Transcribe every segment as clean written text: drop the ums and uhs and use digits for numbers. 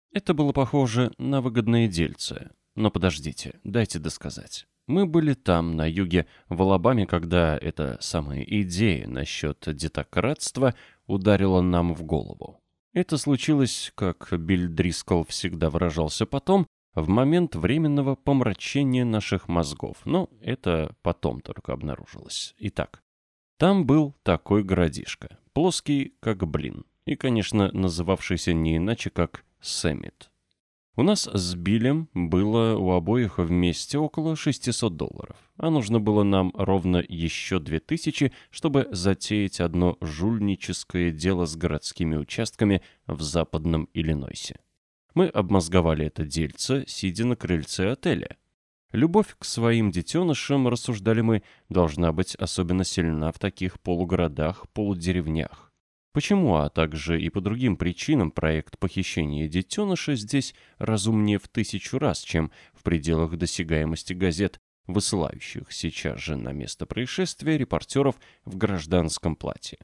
Это было похоже на выгодное дельце. Но подождите, дайте досказать. Мы были там, на юге, в Алабаме, когда эта самая идея насчет детократства ударила нам в голову. Это случилось, как Билл Дрискл всегда выражался потом, в момент временного помрачения наших мозгов. Но это потом только обнаружилось. Итак, там был такой городишко, плоский как блин, и, конечно, называвшийся не иначе как Сэммит. У нас с Биллем было у обоих вместе около $600, а нужно было нам ровно еще 2000, чтобы затеять одно жульническое дело с городскими участками в западном Иллинойсе. Мы обмозговали это дельце, сидя на крыльце отеля. Любовь к своим детенышам, рассуждали мы, должна быть особенно сильна в таких полугородах, полудеревнях. Почему, а также и по другим причинам проект похищения детеныша здесь разумнее в 1000 раз, чем в пределах досягаемости газет, высылающих сейчас же на место происшествия репортеров в гражданском платье.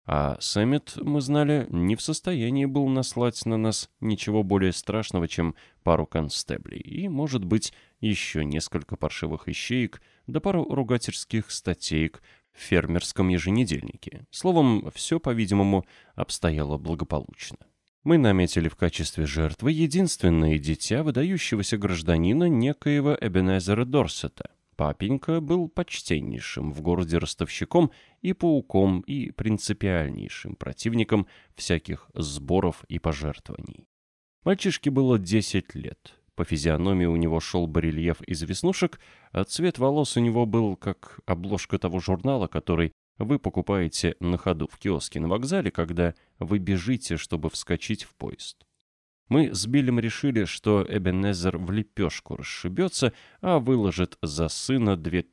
А Сэммит, мы знали, не в состоянии был наслать на нас ничего более страшного, чем пару констеблей и, может быть, еще несколько паршивых ищеек да пару ругательских статеек в фермерском еженедельнике. Словом, все, по-видимому, обстояло благополучно. Мы наметили в качестве жертвы единственное дитя выдающегося гражданина некоего Эбенезера Дорсета. Папенька был почтеннейшим в городе ростовщиком и пауком и принципиальнейшим противником всяких сборов и пожертвований. Мальчишке было 10 лет. По физиономии у него шел барельеф из веснушек, а цвет волос у него был как обложка того журнала, который вы покупаете на ходу в киоске на вокзале, когда вы бежите, чтобы вскочить в поезд. Мы с Биллем решили, что Эбенезер в лепешку расшибется, а выложит за сына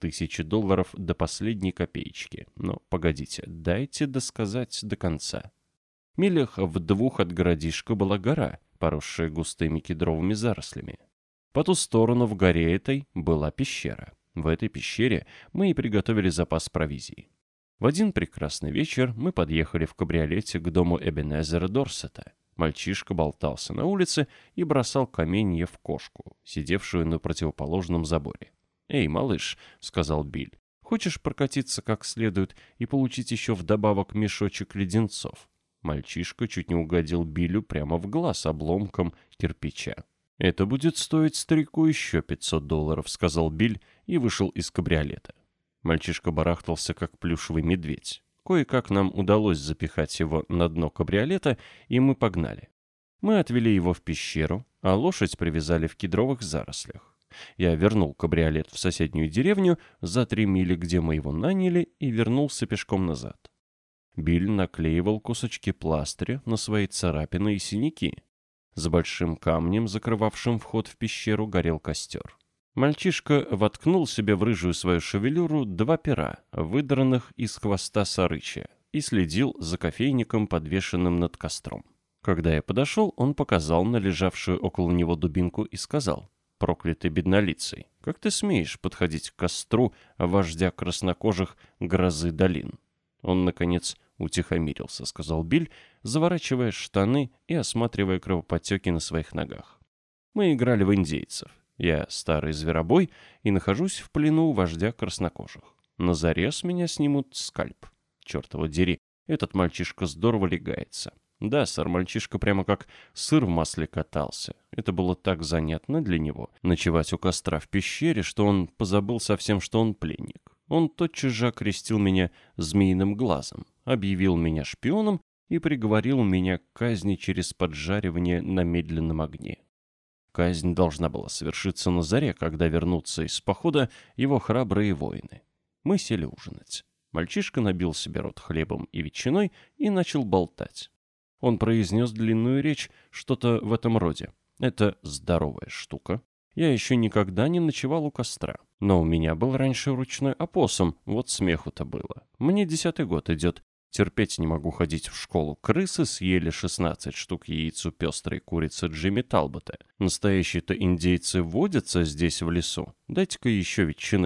$2000 до последней копеечки. Но погодите, дайте досказать до конца. Милях в 2 от городишка была гора, поросшая густыми кедровыми зарослями. По ту сторону в горе этой была пещера. В этой пещере мы и приготовили запас провизии. В один прекрасный вечер мы подъехали в кабриолете к дому Эбенезера Дорсета. Мальчишка болтался на улице и бросал каменья в кошку, сидевшую на противоположном заборе. «Эй, малыш», — сказал Билл, — «хочешь прокатиться как следует и получить еще вдобавок мешочек леденцов?» Мальчишка чуть не угодил Биллю прямо в глаз обломком кирпича. «Это будет стоить старику еще $500», — сказал Билл и вышел из кабриолета. Мальчишка барахтался, как плюшевый медведь. Кое-как нам удалось запихать его на дно кабриолета, и мы погнали. Мы отвели его в пещеру, а лошадь привязали в кедровых зарослях. Я вернул кабриолет в соседнюю деревню за 3 мили, где мы его наняли, и вернулся пешком назад. Билл наклеивал кусочки пластыря на свои царапины и синяки. За большим камнем, закрывавшим вход в пещеру, горел костер. Мальчишка воткнул себе в рыжую свою шевелюру 2 пера, выдранных из хвоста сарыча, и следил за кофейником, подвешенным над костром. Когда я подошел, он показал на лежавшую около него дубинку и сказал: «Проклятый беднолицый, как ты смеешь подходить к костру вождя краснокожих грозы долин?» Он, наконец, утихомирился, сказал Билл, заворачивая штаны и осматривая кровоподтеки на своих ногах. Мы играли в индейцев. Я старый зверобой и нахожусь в плену у вождя краснокожих. На зарез меня снимут скальп. Черт его дери, этот мальчишка здорово легается. Да, сэр, мальчишка прямо как сыр в масле катался. Это было так занятно для него, ночевать у костра в пещере, что он позабыл совсем, что он пленник. Он тотчас же окрестил меня змеиным глазом, объявил меня шпионом и приговорил меня к казни через поджаривание на медленном огне. Казнь должна была совершиться на заре, когда вернутся из похода его храбрые воины. Мы сели ужинать. Мальчишка набил себе рот хлебом и ветчиной и начал болтать. Он произнес длинную речь, что-то в этом роде. Это здоровая штука. Я еще никогда не ночевал у костра. Но у меня был раньше ручной опоссум, вот смеху-то было. Мне 10-й год идет. Терпеть не могу ходить в школу. Крысы съели 16 штук яиц у пестрой курицы Джимми Талбота. Настоящие-то индейцы водятся здесь в лесу. Дайте-ка еще ветчины.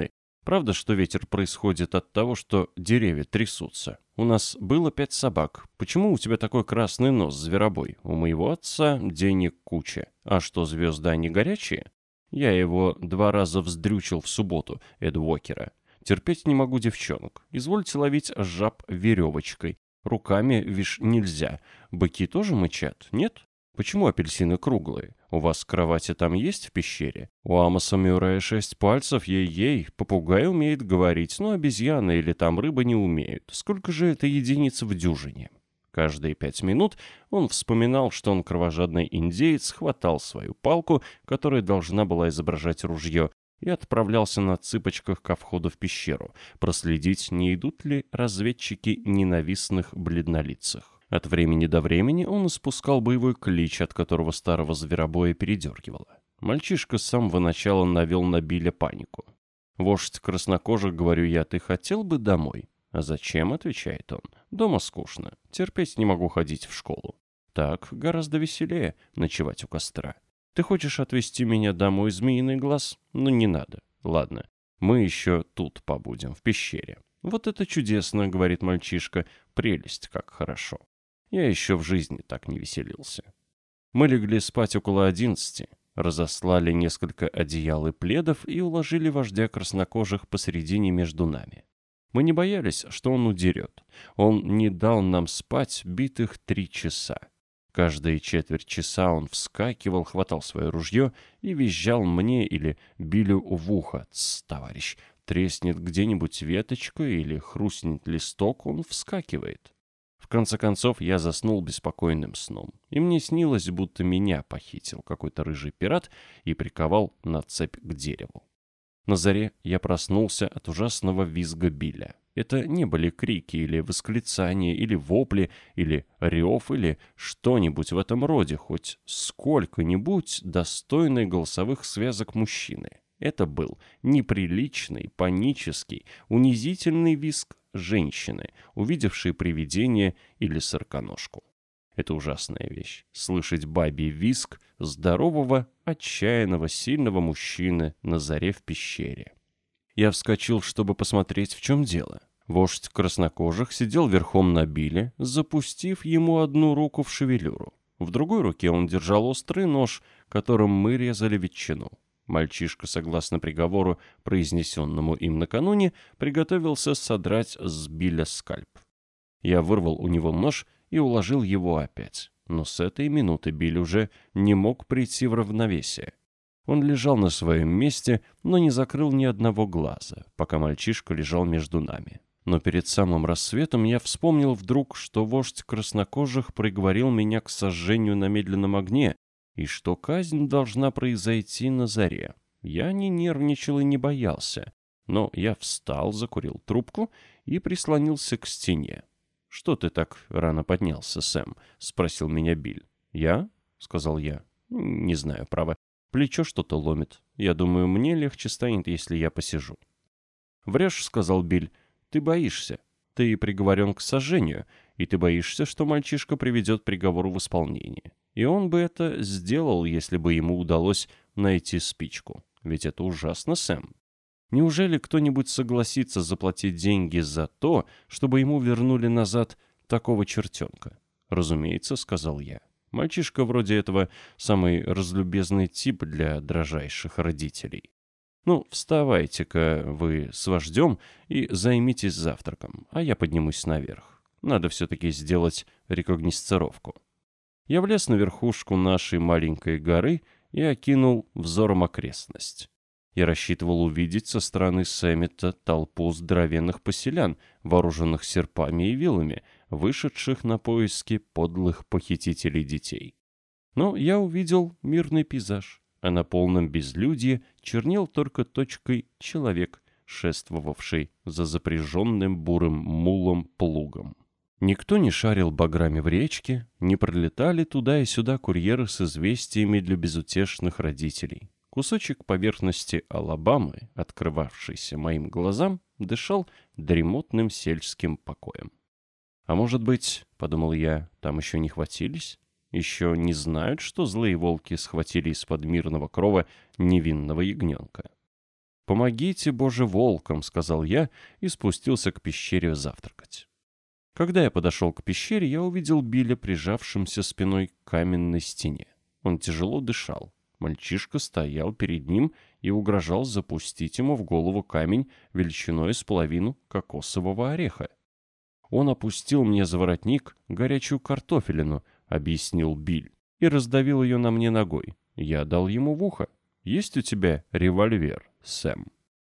Правда, что ветер происходит от того, что деревья трясутся? У нас было 5 собак. Почему у тебя такой красный нос, зверобой? У моего отца денег куча. А что, звезды, они горячие? Я его 2 раза вздрючил в субботу, Эд Уокера. Терпеть не могу девчонок. Извольте ловить жаб веревочкой. Руками, вишь, нельзя. Быки тоже мычат, нет? Почему апельсины круглые? У вас кровати там есть в пещере? У Амоса Мюррея 6 пальцев, ей-ей. Попугай умеет говорить, но обезьяны или там рыба не умеют. Сколько же это единиц в дюжине? Каждые 5 минут он вспоминал, что он кровожадный индеец, хватал свою палку, которая должна была изображать ружье, и отправлялся на цыпочках ко входу в пещеру, проследить, не идут ли разведчики ненавистных бледнолицых. От времени до времени он испускал боевой клич, от которого старого зверобоя передергивало. Мальчишка с самого начала навел на Билля панику. «Вождь краснокожих, — говорю я, — ты хотел бы домой?» «А зачем?» — отвечает он. «Дома скучно. Терпеть не могу ходить в школу. Так гораздо веселее ночевать у костра. Ты хочешь отвезти меня домой, змеиный глаз? Ну, не надо. Ладно, мы еще тут побудем, в пещере». «Вот это чудесно!» — говорит мальчишка. «Прелесть, как хорошо. Я еще в жизни так не веселился». Мы легли спать около 11, разослали несколько одеял и пледов и уложили вождя краснокожих посередине между нами. Мы не боялись, что он удерет. Он не дал нам спать битых 3 часа. Каждые четверть часа он вскакивал, хватал свое ружье и визжал мне или Биллю в ухо. «Тсс, товарищ, треснет где-нибудь веточка или хрустнет листок, он вскакивает». В конце концов, я заснул беспокойным сном, и мне снилось, будто меня похитил какой-то рыжий пират и приковал на цепь к дереву. На заре я проснулся от ужасного визга Билля. Это не были крики или восклицания, или вопли, или рев, или что-нибудь в этом роде, хоть сколько-нибудь достойный голосовых связок мужчины. Это был неприличный, панический, унизительный визг женщины, увидевшей привидение или сороконожку. Это ужасная вещь — слышать бабий визг здорового, отчаянного, сильного мужчины на заре в пещере. Я вскочил, чтобы посмотреть, в чем дело. Вождь краснокожих сидел верхом на Билле, запустив ему одну руку в шевелюру. В другой руке он держал острый нож, которым мы резали ветчину. Мальчишка, согласно приговору, произнесенному им накануне, приготовился содрать с Билля скальп. Я вырвал у него нож и уложил его опять. Но с этой минуты Билл уже не мог прийти в равновесие. Он лежал на своем месте, но не закрыл ни одного глаза, пока мальчишка лежал между нами. Но перед самым рассветом я вспомнил вдруг, что вождь краснокожих приговорил меня к сожжению на медленном огне, и что казнь должна произойти на заре. Я не нервничал и не боялся, но я встал, закурил трубку и прислонился к стене. «Что ты так рано поднялся, Сэм?» — спросил меня Билл. «Я?» — сказал я. «Не знаю, право. Плечо что-то ломит. Я думаю, мне легче станет, если я посижу». «Врешь», — сказал Билл. «Ты боишься. Ты приговорен к сожжению, и ты боишься, что мальчишка приведет приговор в исполнение. И он бы это сделал, если бы ему удалось найти спичку. Ведь это ужасно, Сэм. Неужели кто-нибудь согласится заплатить деньги за то, чтобы ему вернули назад такого чертенка?» «Разумеется», — сказал я. «Мальчишка вроде этого самый разлюбезный тип для дрожайших родителей. Ну, вставайте-ка вы с вождем и займитесь завтраком, а я поднимусь наверх. Надо все-таки сделать рекогносцировку». Я влез на верхушку нашей маленькой горы и окинул взором окрестность. Я рассчитывал увидеть со стороны Сэммита толпу здоровенных поселян, вооруженных серпами и вилами, вышедших на поиски подлых похитителей детей. Но я увидел мирный пейзаж, а на полном безлюдье чернел только точкой человек, шествовавший за запряженным бурым мулом-плугом. Никто не шарил баграми в речке, не пролетали туда и сюда курьеры с известиями для безутешных родителей. Кусочек поверхности Алабамы, открывавшийся моим глазам, дышал дремотным сельским покоем. «А может быть, — подумал я, — там еще не хватились? Еще не знают, что злые волки схватили из-под мирного крова невинного ягненка». «Помогите, Боже, волкам», — сказал я и спустился к пещере завтракать. Когда я подошел к пещере, я увидел Билля, прижавшимся спиной к каменной стене. Он тяжело дышал. Мальчишка стоял перед ним и угрожал запустить ему в голову камень величиной с половину кокосового ореха. «Он опустил мне за воротник горячую картофелину», — объяснил Биль, — «и раздавил ее на мне ногой. Я дал ему в ухо. Есть у тебя револьвер, Сэм?»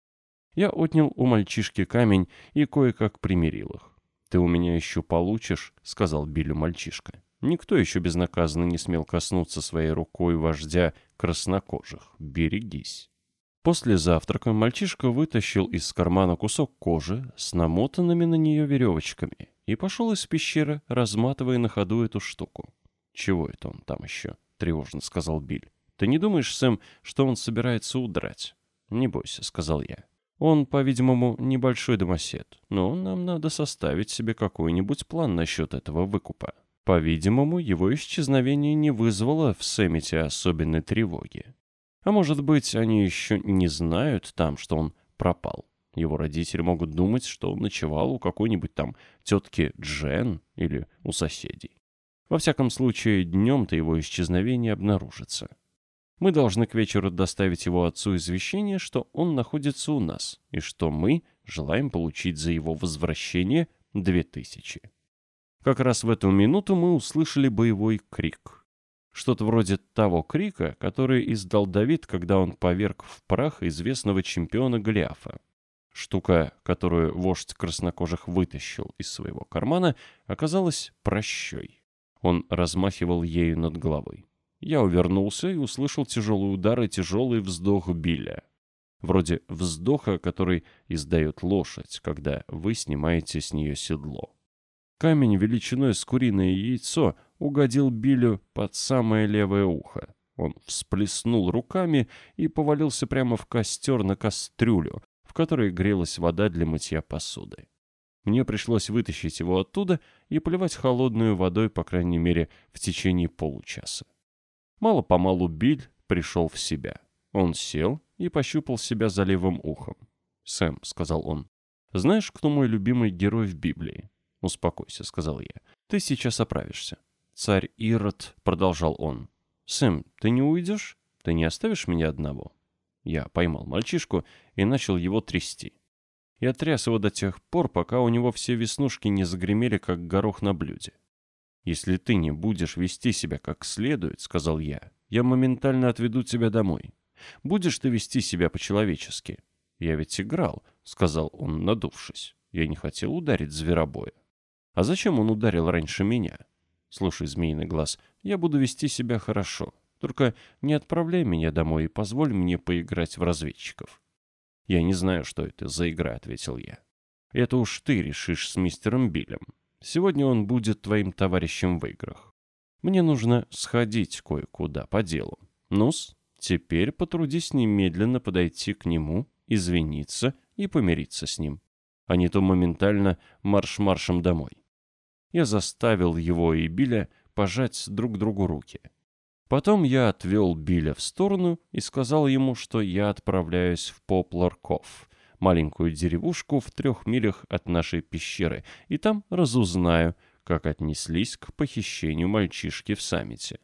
Я отнял у мальчишки камень и кое-как примирил их. «Ты у меня еще получишь», — сказал Биллю мальчишка. «Никто еще безнаказанно не смел коснуться своей рукой вождя краснокожих. Берегись». После завтрака мальчишка вытащил из кармана кусок кожи с намотанными на нее веревочками и пошел из пещеры, разматывая на ходу эту штуку. «Чего это он там еще?» — тревожно сказал Биль. «Ты не думаешь, Сэм, что он собирается удрать?» «Не бойся», — сказал я. «Он, по-видимому, небольшой домосед, но нам надо составить себе какой-нибудь план насчет этого выкупа». По-видимому, его исчезновение не вызвало в Сэммите особенной тревоги. А может быть, они еще не знают там, что он пропал. Его родители могут думать, что он ночевал у какой-нибудь там тетки Джен или у соседей. Во всяком случае, днем-то его исчезновение обнаружится. Мы должны к вечеру доставить его отцу извещение, что он находится у нас, и что мы желаем получить за его возвращение 2000. Как раз в эту минуту мы услышали боевой крик. Что-то вроде того крика, который издал Давид, когда он поверг в прах известного чемпиона Голиафа. Штука, которую вождь краснокожих вытащил из своего кармана, оказалась пращой. Он размахивал ею над головой. Я увернулся и услышал тяжелый удар и тяжелый вздох Билля. Вроде вздоха, который издает лошадь, когда вы снимаете с нее седло. Камень величиной с куриное яйцо угодил Биллю под самое левое ухо. Он всплеснул руками и повалился прямо в костер на кастрюлю, в которой грелась вода для мытья посуды. Мне пришлось вытащить его оттуда и поливать холодной водой, по крайней мере, в течение получаса. Мало-помалу Биль пришел в себя. Он сел и пощупал себя за левым ухом. «Сэм», — сказал он, — «знаешь, кто мой любимый герой в Библии?» «Успокойся», — сказал я. «Ты сейчас оправишься». «Царь Ирод», — продолжал он. «Сэм, ты не уйдешь? Ты не оставишь меня одного?» Я поймал мальчишку и начал его трясти. Я тряс его до тех пор, пока у него все веснушки не загремели, как горох на блюде. «Если ты не будешь вести себя как следует, — сказал я моментально отведу тебя домой. Будешь ты вести себя по-человечески?» «Я ведь играл», — сказал он, надувшись. «Я не хотел ударить зверобоя». «А зачем он ударил раньше меня?» «Слушай, змеиный глаз, я буду вести себя хорошо. Только не отправляй меня домой и позволь мне поиграть в разведчиков». «Я не знаю, что это за игра», — ответил я. «Это уж ты решишь с мистером Биллем. Сегодня он будет твоим товарищем в играх. Мне нужно сходить кое-куда по делу. Ну-с, теперь потрудись немедленно подойти к нему, извиниться и помириться с ним. А не то моментально марш-маршем домой». Я заставил его и Билля пожать друг другу руки. Потом я отвел Билля в сторону и сказал ему, что я отправляюсь в Поплар-Ков, маленькую деревушку в 3 милях от нашей пещеры, и там разузнаю, как отнеслись к похищению мальчишки в Саммите.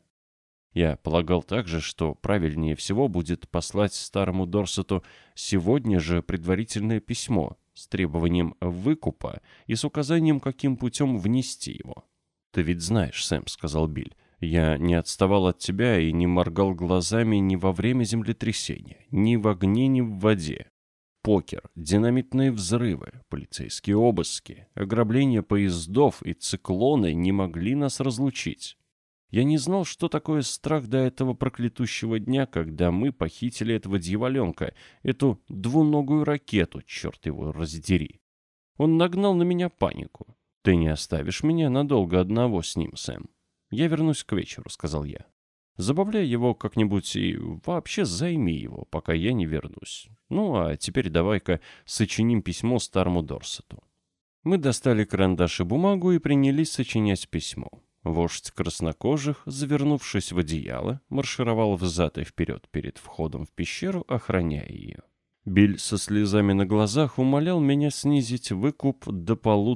Я полагал также, что правильнее всего будет послать старому Дорсету сегодня же предварительное письмо с требованием выкупа и с указанием, каким путем внести его. «Ты ведь знаешь, Сэм, — сказал Биль, — я не отставал от тебя и не моргал глазами ни во время землетрясения, ни в огне, ни в воде. Покер, динамитные взрывы, полицейские обыски, ограбления поездов и циклоны не могли нас разлучить. Я не знал, что такое страх до этого проклятущего дня, когда мы похитили этого дьяволенка, эту двуногую ракету, черт его раздери. Он нагнал на меня панику. Ты не оставишь меня надолго одного с ним, Сэм. Я вернусь к вечеру, — сказал я. Забавляй его как-нибудь и вообще займи его, пока я не вернусь. Ну, а теперь давай-ка сочиним письмо старому Дорсету». Мы достали карандаш и бумагу и принялись сочинять письмо. Вождь краснокожих, завернувшись в одеяло, маршировал взад и вперед перед входом в пещеру, охраняя ее. Биль со слезами на глазах умолял меня снизить выкуп до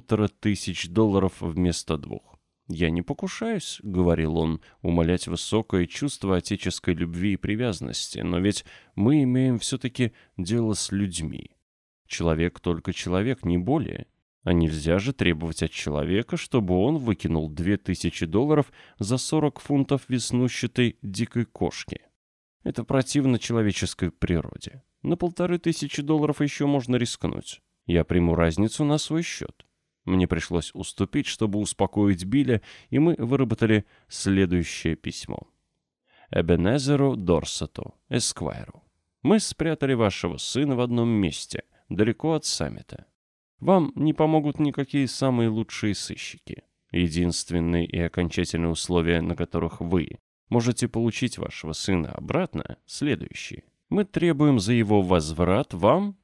$1500 вместо 2. «Я не покушаюсь», — говорил он, — «умалять высокое чувство отеческой любви и привязанности, но ведь мы имеем все-таки дело с людьми. Человек только человек, не более. А нельзя же требовать от человека, чтобы он выкинул $2000 за 40 фунтов веснущатой дикой кошки. Это противно человеческой природе. На $1500 еще можно рискнуть. Я приму разницу на свой счет». Мне пришлось уступить, чтобы успокоить Билля, и мы выработали следующее письмо. Эбенезеру Дорсету, Эсквайру. Мы спрятали вашего сына в одном месте, далеко от Саммита. Вам не помогут никакие самые лучшие сыщики. Единственные и окончательные условия, на которых вы можете получить вашего сына обратно, следующие. Мы требуем за его возврат вам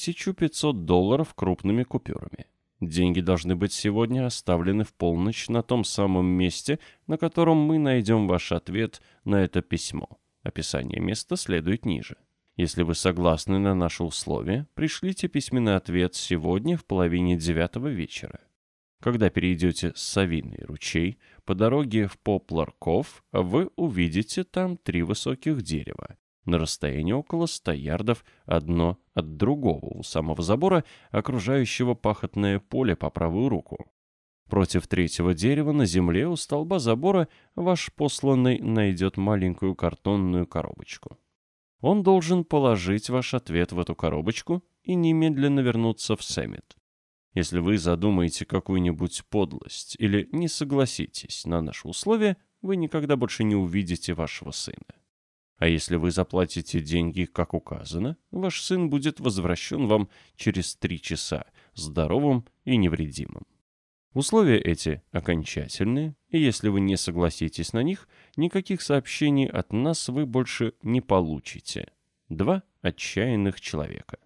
$1500 крупными купюрами. Деньги должны быть сегодня оставлены в полночь на том самом месте, на котором мы найдем ваш ответ на это письмо. Описание места следует ниже. Если вы согласны на наши условия, пришлите письменный ответ сегодня в 8:30 вечера. Когда перейдете Савиный ручей, по дороге в Поплар-Ков вы увидите там 3 высоких дерева. На расстоянии около 100 ярдов одно от другого у самого забора, окружающего пахотное поле по правую руку. Против 3-го дерева на земле у столба забора ваш посланный найдет маленькую картонную коробочку. Он должен положить ваш ответ в эту коробочку и немедленно вернуться в Сэммит. Если вы задумаете какую-нибудь подлость или не согласитесь на наши условия, вы никогда больше не увидите вашего сына. А если вы заплатите деньги, как указано, ваш сын будет возвращен вам через 3 часа, здоровым и невредимым. Условия эти окончательные, и если вы не согласитесь на них, никаких сообщений от нас вы больше не получите. 2 отчаянных человека.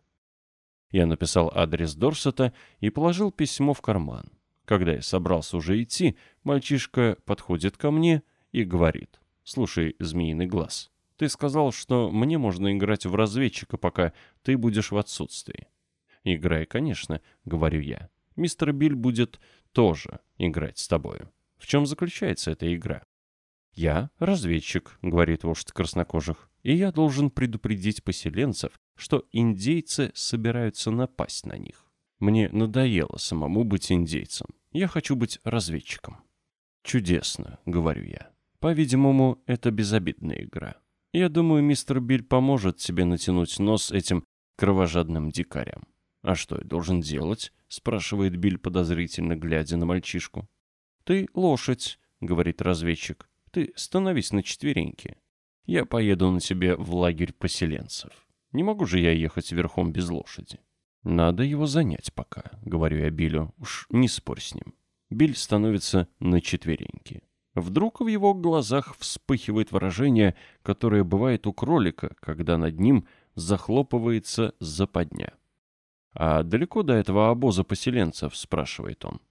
Я написал адрес Дорсета и положил письмо в карман. Когда я собрался уже идти, мальчишка подходит ко мне и говорит: «Слушай, Змеиный глаз, ты сказал, что мне можно играть в разведчика, пока ты будешь в отсутствии». «Играй, конечно», — говорю я. «Мистер Биль будет тоже играть с тобою». «В чем заключается эта игра?» «Я разведчик», — говорит вождь краснокожих, «и я должен предупредить поселенцев, что индейцы собираются напасть на них. Мне надоело самому быть индейцем. Я хочу быть разведчиком». «Чудесно», — говорю я. «По-видимому, это безобидная игра. Я думаю, мистер Биль поможет тебе натянуть нос этим кровожадным дикарям». «А что я должен делать?» — спрашивает Биль, подозрительно глядя на мальчишку. «Ты лошадь», — говорит разведчик. «Ты становись на четвереньки. Я поеду на тебе в лагерь поселенцев. Не могу же я ехать верхом без лошади». «Надо его занять пока», — говорю я Биллю. «Уж не спорь с ним». Биль становится на четвереньки. Вдруг в его глазах вспыхивает выражение, которое бывает у кролика, когда над ним захлопывается западня. «А далеко до этого обоза поселенцев?» — спрашивает он.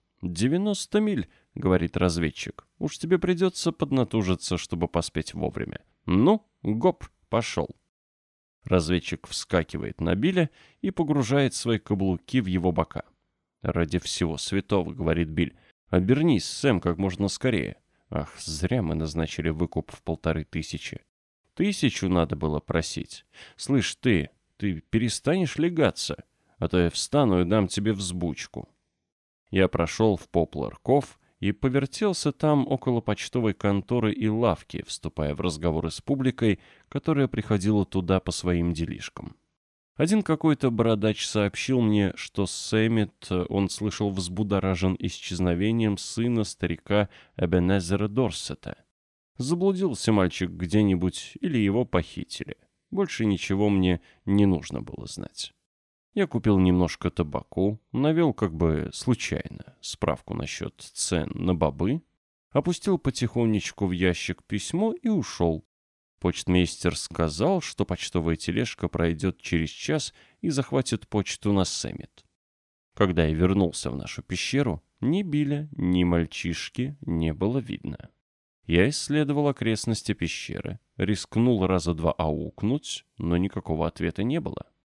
90 миль», — говорит разведчик. «Уж тебе придется поднатужиться, чтобы поспеть вовремя. Ну, гоп, пошел». Разведчик вскакивает на Билля и погружает свои каблуки в его бока. «Ради всего святого», — говорит Биль, — «обернись, Сэм, как можно скорее». Ах, зря мы назначили выкуп в 1500. 1000 надо было просить. Слышь, ты перестанешь лягаться, а то я встану и дам тебе взбучку. Я прошел в Поплар-Ков и повертелся там около почтовой конторы и лавки, вступая в разговоры с публикой, которая приходила туда по своим делишкам. Один какой-то бородач сообщил мне, что Сэммит он слышал взбудоражен исчезновением сына старика Эбенезера Дорсета. Заблудился мальчик где-нибудь или его похитили. Больше ничего мне не нужно было знать. Я купил немножко табаку, навел как бы случайно справку насчет цен на бобы, опустил потихонечку в ящик письмо и ушел. Почтмейстер сказал, что почтовая тележка пройдет через час и захватит почту на Сэммит. Когда я вернулся в нашу пещеру, ни Билля, ни мальчишки не было видно. Я исследовал окрестности пещеры, рискнул раза 2 аукнуть, но никакого ответа не было.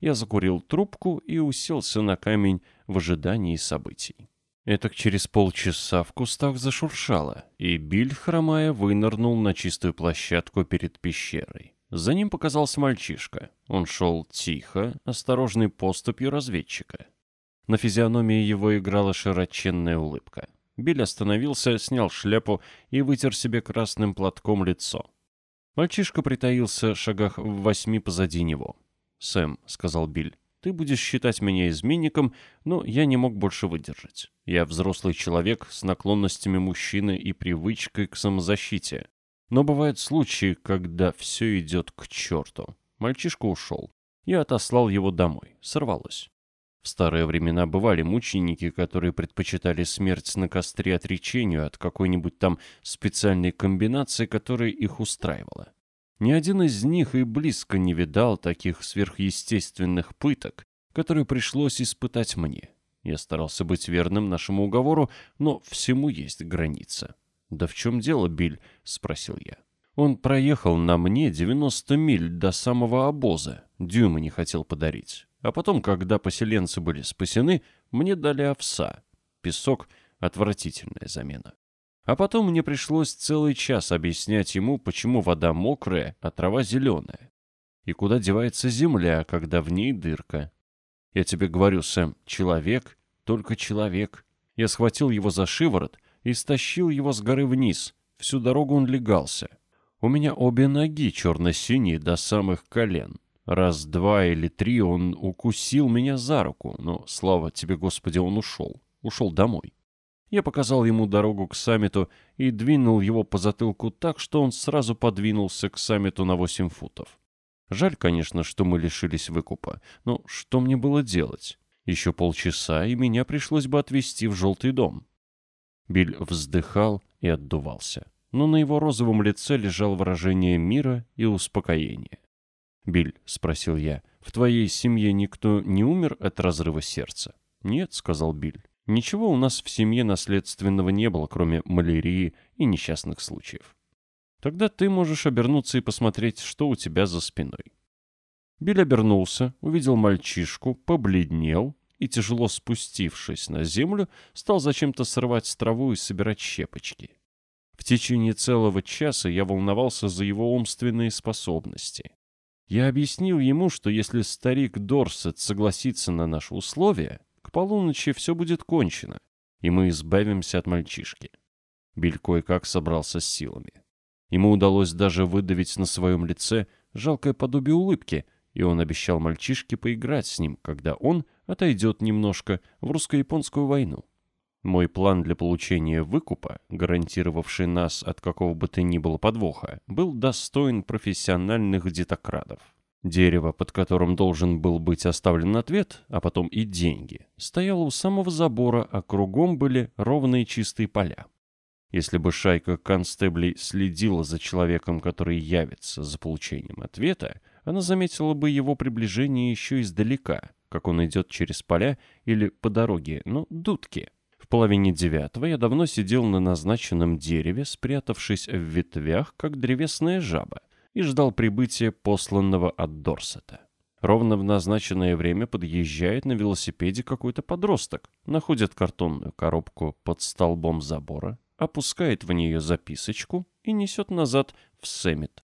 Я закурил трубку и уселся на камень в ожидании событий. Этак через полчаса в кустах зашуршало, и Биль, хромая, вынырнул на чистую площадку перед пещерой. За ним показался мальчишка. Он шел тихо, осторожной поступью разведчика. На физиономии его играла широченная улыбка. Биль остановился, снял шляпу и вытер себе красным платком лицо. Мальчишка притаился в шагах в 8 позади него. «Сэм», — сказал Биль, — «ты будешь считать меня изменником, но я не мог больше выдержать. Я взрослый человек с наклонностями мужчины и привычкой к самозащите. Но бывают случаи, когда все идет к черту». Мальчишка ушел. Я отослал его домой. Сорвалось. В старые времена бывали мученики, которые предпочитали смерть на костре отречению от какой-нибудь там специальной комбинации, которая их устраивала. Ни один из них и близко не видал таких сверхъестественных пыток, которые пришлось испытать мне. Я старался быть верным нашему уговору, но всему есть граница. «Да в чем дело, Биль?» — спросил я. Он проехал на мне 90 миль до самого обоза, дюйма не хотел подарить. А потом, когда поселенцы были спасены, мне дали овса. Песок — отвратительная замена. А потом мне пришлось целый час объяснять ему, почему вода мокрая, а трава зеленая. И куда девается земля, когда в ней дырка. Я тебе говорю, Сэм, человек, только человек. Я схватил его за шиворот и стащил его с горы вниз. Всю дорогу он легался. У меня обе ноги черно-синие до самых колен. Раз, два или три он укусил меня за руку, но, слава тебе, Господи, он ушел. Ушел домой. Я показал ему дорогу к саммиту и двинул его по затылку так, что он сразу подвинулся к саммиту на 8 футов. Жаль, конечно, что мы лишились выкупа, но что мне было делать? Еще полчаса, и меня пришлось бы отвезти в желтый дом. Биль вздыхал и отдувался, но на его розовом лице лежало выражение мира и успокоения. «Биль», — спросил я, — «в твоей семье никто не умер от разрыва сердца?» «Нет», — сказал Биль. «Ничего у нас в семье наследственного не было, кроме малярии и несчастных случаев». «Тогда ты можешь обернуться и посмотреть, что у тебя за спиной». Биль обернулся, увидел мальчишку, побледнел и, тяжело спустившись на землю, стал зачем-то срывать траву и собирать щепочки. В течение целого часа я волновался за его умственные способности. Я объяснил ему, что если старик Дорсет согласится на наши условия, к полуночи все будет кончено, и мы избавимся от мальчишки. Биль кое-как собрался с силами. Ему удалось даже выдавить на своем лице жалкое подобие улыбки, и он обещал мальчишке поиграть с ним, когда он отойдет немножко в русско-японскую войну. Мой план для получения выкупа, гарантировавший нас от какого бы то ни было подвоха, был достоин профессиональных детокрадов. Дерево, под которым должен был быть оставлен ответ, а потом и деньги, стояло у самого забора, а кругом были ровные чистые поля. Если бы шайка констеблей следила за человеком, который явится за получением ответа, она заметила бы его приближение еще издалека, как он идет через поля или по дороге, но дудки. В 8:30 я давно сидел на назначенном дереве, спрятавшись в ветвях, как древесная жаба, и ждал прибытия посланного от Дорсета. Ровно в назначенное время подъезжает на велосипеде какой-то подросток, находит картонную коробку под столбом забора, опускает в нее записочку и несет назад в Сэммит.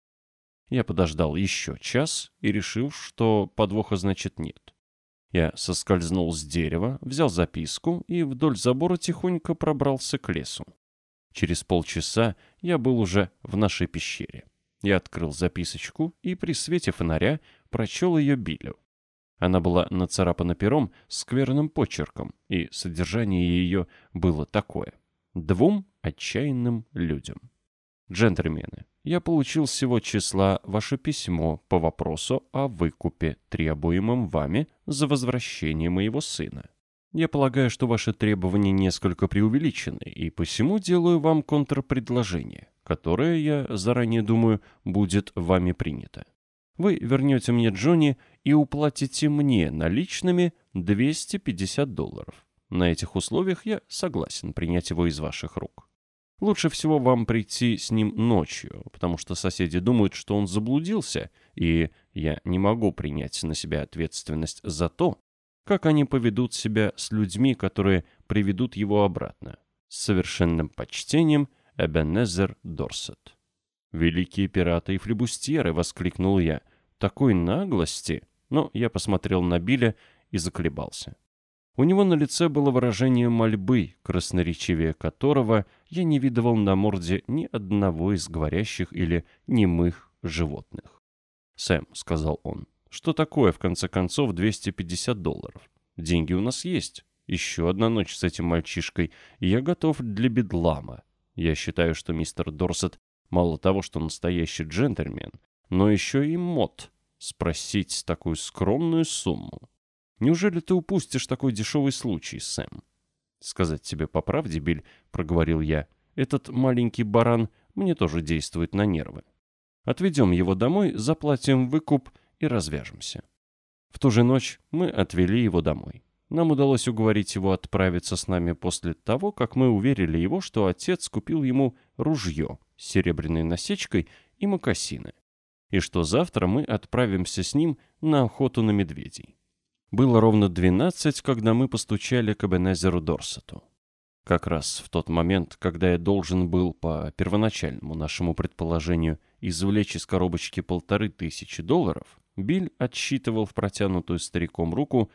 Я подождал еще час и решил, что подвоха значит нет. Я соскользнул с дерева, взял записку и вдоль забора тихонько пробрался к лесу. Через полчаса я был уже в нашей пещере. Я открыл записочку и при свете фонаря прочел ее Биллю. Она была нацарапана пером скверным почерком, и содержание ее было такое: 2 отчаянным людям. Джентльмены, я получил сего числа ваше письмо по вопросу о выкупе, требуемом вами за возвращение моего сына. Я полагаю, что ваши требования несколько преувеличены, и посему делаю вам контрпредложение, которое, я заранее думаю, будет вами принято. Вы вернете мне Джонни и уплатите мне наличными $250. На этих условиях я согласен принять его из ваших рук. Лучше всего вам прийти с ним ночью, потому что соседи думают, что он заблудился, и я не могу принять на себя ответственность за то, как они поведут себя с людьми, которые приведут его обратно. С совершенным почтением, Эбенезер Дорсет. «Великие пираты и флебустьеры!» — воскликнул я. «Такой наглости!» Но я посмотрел на Билля и заколебался. У него на лице было выражение мольбы, красноречивее которого я не видывал на морде ни одного из говорящих или немых животных. «Сэм», — сказал он, — «что такое, в конце концов, $250? Деньги у нас есть. Еще одна ночь с этим мальчишкой, и я готов для бедлама. Я считаю, что мистер Дорсет мало того, что настоящий джентльмен, но еще и мод. Спросить такую скромную сумму. Неужели ты упустишь такой дешевый случай, Сэм?» «Сказать тебе по правде, Биль», — проговорил я, — «этот маленький баран мне тоже действует на нервы. Отведем его домой, заплатим выкуп и развяжемся». В ту же ночь мы отвели его домой. Нам удалось уговорить его отправиться с нами после того, как мы уверили его, что отец купил ему ружье с серебряной насечкой и мокасины, и что завтра мы отправимся с ним на охоту на медведей. Было ровно 12, когда мы постучали к Эбенезеру Дорсету. Как раз в тот момент, когда я должен был, по первоначальному нашему предположению, извлечь из коробочки $1500, Биль отсчитывал в протянутую стариком руку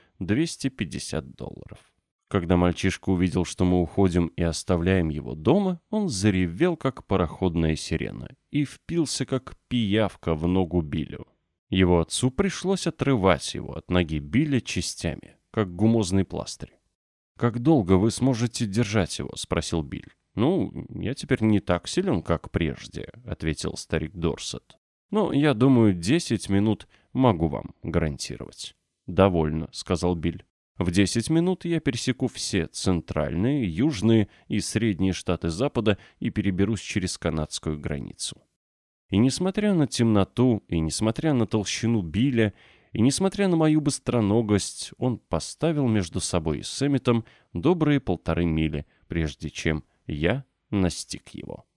$250. Когда мальчишка увидел, что мы уходим и оставляем его дома, он заревел, как пароходная сирена, и впился, как пиявка, в ногу Биллю. Его отцу пришлось отрывать его от ноги Билля частями, как гумозный пластырь. «Как долго вы сможете держать его?» — спросил Биль. «Ну, я теперь не так силен, как прежде», — ответил старик Дорсет. «Но, я думаю, 10 минут могу вам гарантировать». «Довольно», — сказал Биль. «В 10 минут я пересеку все центральные, южные и средние штаты Запада и переберусь через канадскую границу». И несмотря на темноту, и несмотря на толщину Билля, и несмотря на мою быстроногость, он поставил между собой и Сэммитом добрые 1,5 мили, прежде чем я настиг его.